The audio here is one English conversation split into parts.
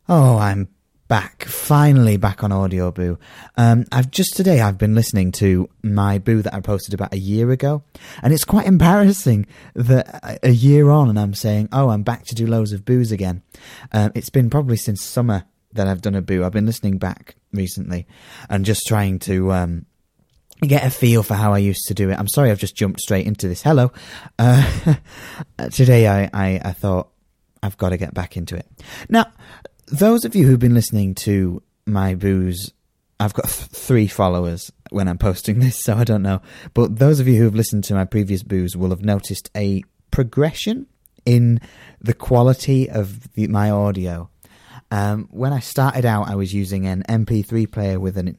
Oh, I'm back. Finally back on Audio Boo. I've been listening to my Boo that I posted about a year ago, and it's quite embarrassing that a year on and I'm saying, oh, I'm back to do loads of Boos again. It's been probably since summer that I've done a Boo. I've been listening back recently and just trying to get a feel for how I used to do it. I'm sorry I've just jumped straight into this. Hello. Today I thought I've got to get back into it. Now, those of you who've been listening to my Boos, I've got 3 followers when I'm posting this, so I don't know. But those of you who've listened to my previous Boos will have noticed a progression in the quality of my audio. When I started out, I was using an MP3 player with an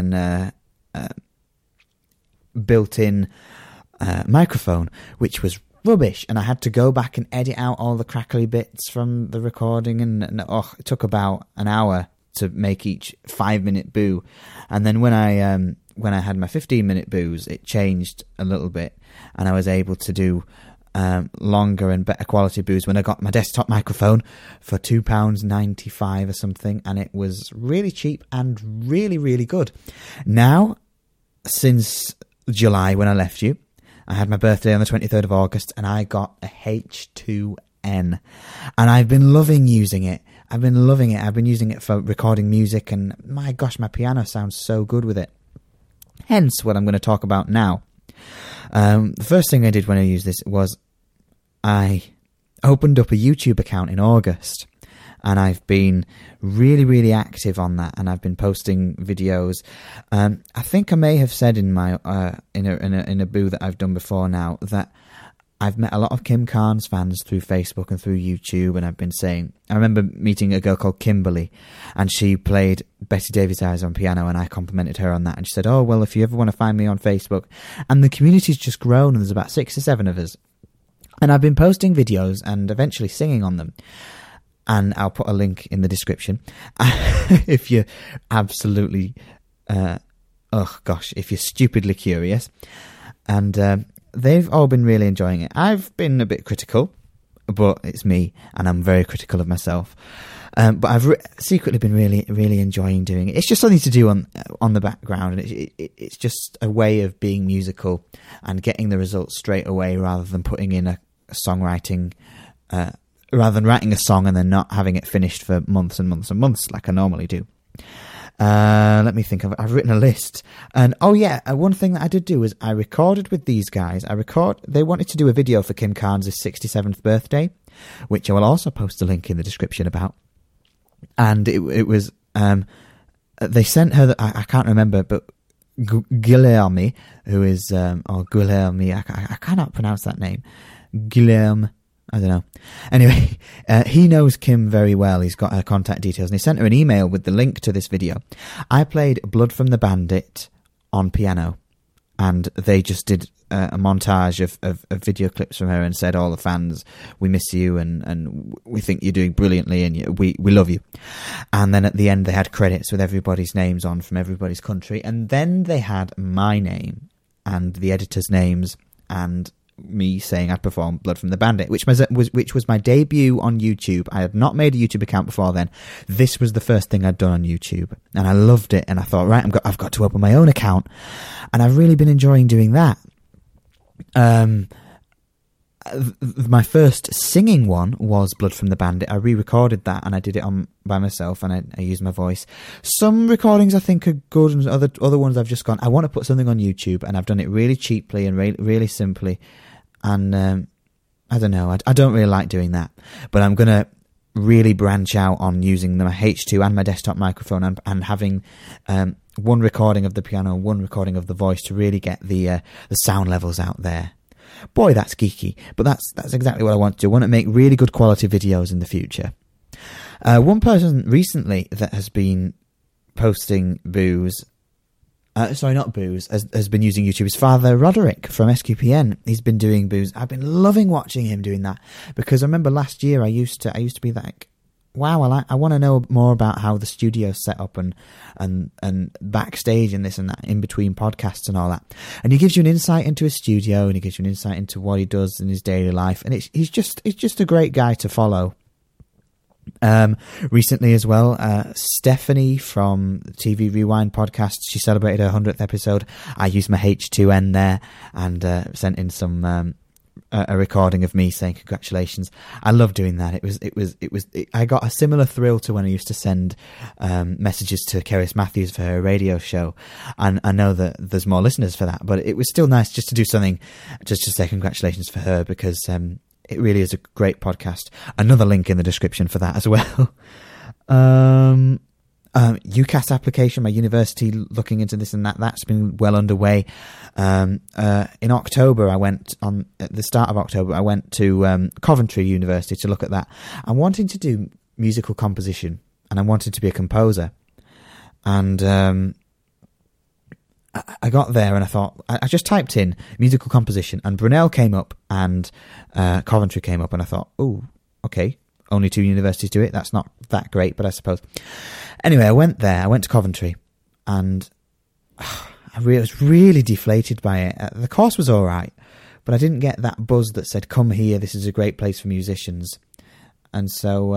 built-in microphone, which was rubbish, and I had to go back and edit out all the crackly bits from the recording, and it took about an hour to make each 5-minute Boo. And then when I had my 15-minute Boos, it changed a little bit, and I was able to do longer and better quality Boos when I got my desktop microphone for £2.95 or something, and it was really cheap and really, really good. Now, since July, when I left you, I had my birthday on the 23rd of August, and I got a H2N, and I've been loving using it. I've been using it for recording music, and my gosh, my piano sounds so good with it. Hence what I'm going to talk about now. The first thing I did when I used this was I opened up a YouTube account in August, and I've been really, really active on that, and I've been posting videos. I think I may have said in my in a Boo that I've done before now that I've met a lot of Kim Carnes fans through Facebook and through YouTube, and I've been saying, I remember meeting a girl called Kimberly, and she played Betty Davis Eyes on piano, and I complimented her on that, and she said, oh, well, if you ever want to find me on Facebook. And the community's just grown, and there's about 6 or 7 of us, and I've been posting videos and eventually singing on them. And I'll put a link in the description if you're absolutely, if you're stupidly curious. And they've all been really enjoying it. I've been a bit critical, but it's me, and I'm very critical of myself. But I've secretly been really, really enjoying doing it. It's just something to do on the background, and it's just a way of being musical and getting the results straight away, rather than putting in a songwriting. Rather than writing a song and then not having it finished for months and months and months like I normally do. Let me think. I've written a list. And one thing that I did do was I recorded with these guys. They wanted to do a video for Kim Carnes' 67th birthday, which I will also post a link in the description about. And it was they sent her I can't remember, but Guilherme, who is or Guilherme, I cannot pronounce that name. Guilherme, I don't know. Anyway, he knows Kim very well. He's got her contact details, and he sent her an email with the link to this video. I played Blood from the Bandit on piano, and they just did a montage of video clips from her and said, all the fans, we miss you, and we think you're doing brilliantly, and we love you. And then at the end, they had credits with everybody's names on from everybody's country, and then they had my name and the editors' names, and me saying I performed Blood from the Bandit, which was my debut on YouTube. I had not made a YouTube account before then. This was the first thing I'd done on YouTube, and I loved it, and I thought, right, I've got to open my own account, and I've really been enjoying doing that. My first singing one was Blood from the Bandit. I re-recorded that, and I did it by myself, and I used my voice. Some recordings I think are good, and other ones I've just gone, I want to put something on YouTube, and I've done it really cheaply and really simply. And I don't know, I don't really like doing that, but I'm going to really branch out on using my H2 and my desktop microphone, and having one recording of the piano and one recording of the voice to really get the sound levels out there. Boy, that's geeky, but that's exactly what I want to do. I want to make really good quality videos in the future. One person recently that has been posting Boos, not Boos, has been using YouTube, is Father Roderick from SQPN. He's been doing Boos. I've been loving watching him doing that, because I remember last year I used to be like, wow, I want to know more about how the studio's set up and backstage and this and that, in between podcasts and all that. And he gives you an insight into his studio, and he gives you an insight into what he does in his daily life. And he's just a great guy to follow. Recently as well, Stephanie from the TV Rewind podcast, she celebrated her 100th episode. I used my H2N there and sent in some a recording of me saying congratulations. I love doing that. I got a similar thrill to when I used to send messages to Cerys Matthews for her radio show, and I know that there's more listeners for that, but it was still nice just to do something, just to say congratulations for her, because it really is a great podcast. Another link in the description for that as well. UCAS application, my university looking into this and that. That's been well underway. In October, at the start of October, I went to Coventry University to look at that. I wanted to do musical composition, and I wanted to be a composer. And I got there and I thought, I just typed in musical composition, and Brunel came up and Coventry came up, and I thought, oh, okay, only 2 universities do it. That's not that great, but I suppose. Anyway, I went to Coventry, and I was really deflated by it. The course was all right, but I didn't get that buzz that said, come here, this is a great place for musicians. And so,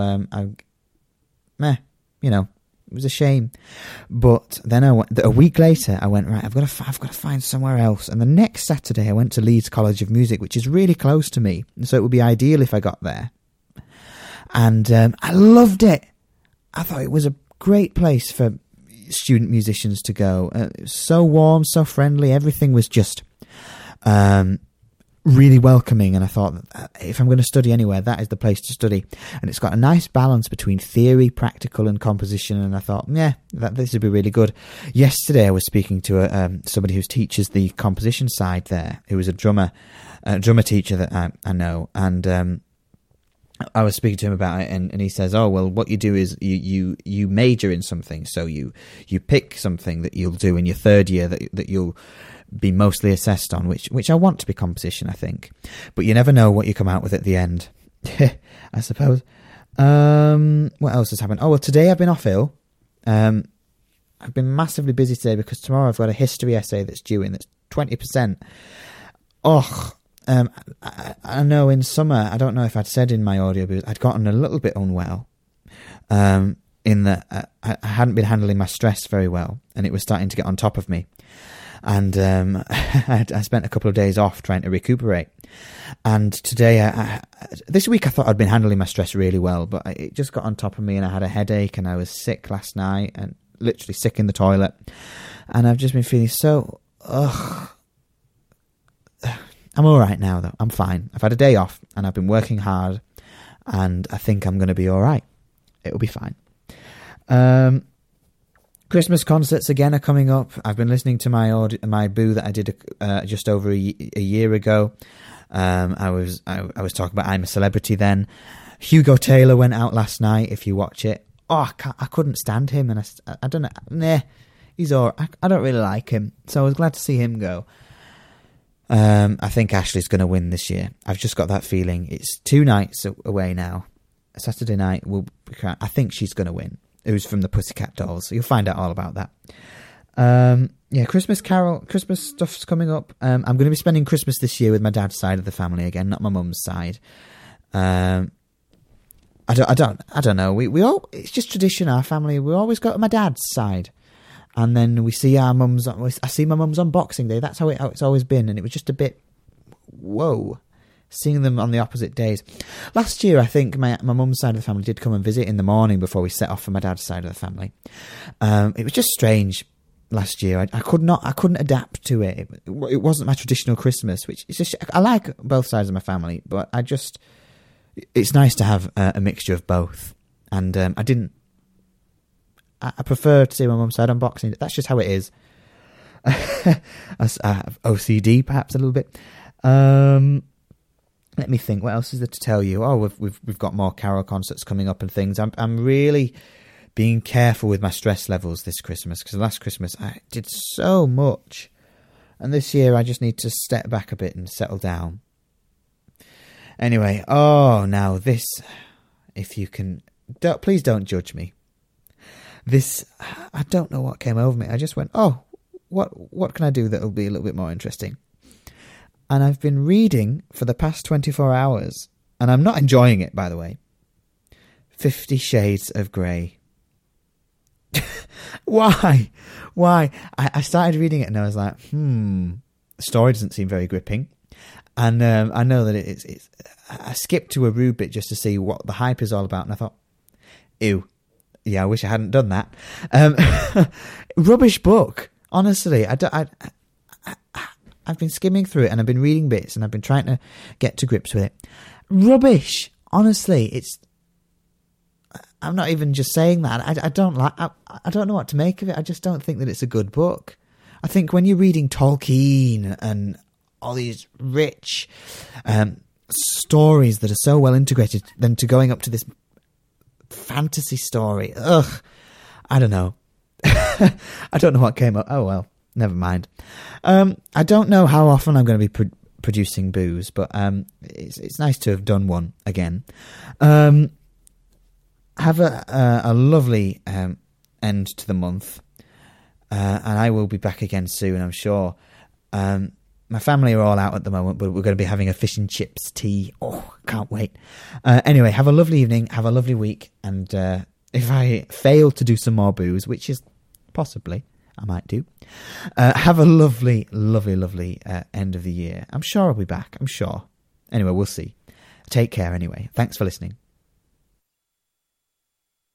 it was a shame. But then a week later, I went, right, I've got to find somewhere else. And the next Saturday, I went to Leeds College of Music, which is really close to me. And so it would be ideal if I got there. And I loved it. I thought it was a great place for student musicians to go. It was so warm, so friendly. Everything was just really welcoming. And I thought, if I'm going to study anywhere, that is the place to study. And it's got a nice balance between theory, practical, and composition. And I thought, this would be really good. Yesterday, I was speaking to somebody who teaches the composition side there, who was a drummer teacher that I know. And I was speaking to him about it, and he says, oh, well, what you do is you major in something. So you pick something that you'll do in your third year that you'll be mostly assessed on, which I want to be composition, I think. But you never know what you come out with at the end, I suppose. What else has happened? Oh, well, today I've been off ill. I've been massively busy today because tomorrow I've got a history essay that's due in, that's 20%. I know in summer, I don't know if I'd said in my audio, but I'd gotten a little bit unwell, in that I hadn't been handling my stress very well, and it was starting to get on top of me. And I spent a couple of days off trying to recuperate. And today, this week, I thought I'd been handling my stress really well, but it just got on top of me, and I had a headache, and I was sick last night, and literally sick in the toilet. And I've just been feeling so, I'm all right now, though. I'm fine. I've had a day off, and I've been working hard, and I think I'm going to be all right. It'll be fine. Christmas concerts again are coming up. I've been listening to my boo that I did just over a year ago. I was talking about I'm a Celebrity then. Hugo Taylor went out last night. If you watch it, I couldn't stand him, and I don't know. He's all. I don't really like him, so I was glad to see him go. I think Ashley's going to win this year. I've just got that feeling. It's 2 nights away now. Saturday night, I think she's going to win. It was from the Pussycat Dolls, so you'll find out all about that. Christmas stuff's coming up. I'm going to be spending Christmas this year with my dad's side of the family again, not my mum's side. I don't know. We all, it's just tradition. Our family, we always go to my dad's side. And then we see our mums. I see my mums on Boxing Day. That's how it's always been. And it was just a bit, whoa, seeing them on the opposite days. Last year, I think my mum's side of the family did come and visit in the morning before we set off for my dad's side of the family. It was just strange last year. I couldn't adapt to it. It wasn't my traditional Christmas, which is just, I like both sides of my family, but it's nice to have a mixture of both. And I prefer to see my mum's side on Boxing Day. That's just how it is. I have OCD, perhaps a little bit. Let me think. What else is there to tell you? Oh, we've got more carol concerts coming up and things. I'm really being careful with my stress levels this Christmas, because last Christmas I did so much, and this year I just need to step back a bit and settle down. Anyway, now this, if you can, please don't judge me. This, I don't know what came over me. I just went, what can I do that will be a little bit more interesting? And I've been reading for the past 24 hours, and I'm not enjoying it, by the way. 50 Shades of Grey. Why? I started reading it and I was like, the story doesn't seem very gripping. And I know that it's. I skipped to a rude bit just to see what the hype is all about, and I thought, ew, yeah, I wish I hadn't done that. Rubbish book, honestly. I've been skimming through it and I've been reading bits and I've been trying to get to grips with it. Rubbish, honestly. I'm not even just saying that. I don't know what to make of it. I just don't think that it's a good book. I think when you're reading Tolkien and all these rich stories that are so well integrated, then to going up to this fantasy story, I don't know. I don't know what came up. Oh well, never mind. I don't know how often I'm going to be producing booze, but it's nice to have done one again. Have a lovely end to the month, and I will be back again soon, I'm sure. My family are all out at the moment, but we're going to be having a fish and chips tea. Oh, can't wait. Anyway, have a lovely evening, have a lovely week, and if I fail to do some more booze, which is possibly I might do, have a lovely, lovely, lovely end of the year. I'm sure I'll be back, I'm sure. Anyway, we'll see. Take care anyway. Thanks for listening.